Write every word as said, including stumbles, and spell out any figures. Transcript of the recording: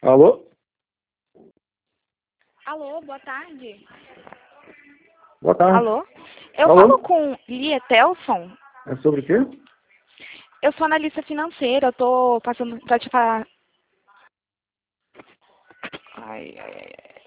Alô? Alô, boa tarde. Boa tarde. Alô? Eu Alô? falo com Lia Telson. É sobre o quê? Eu sou analista financeira, eu tô passando pra te falar. Ai, ai, ai.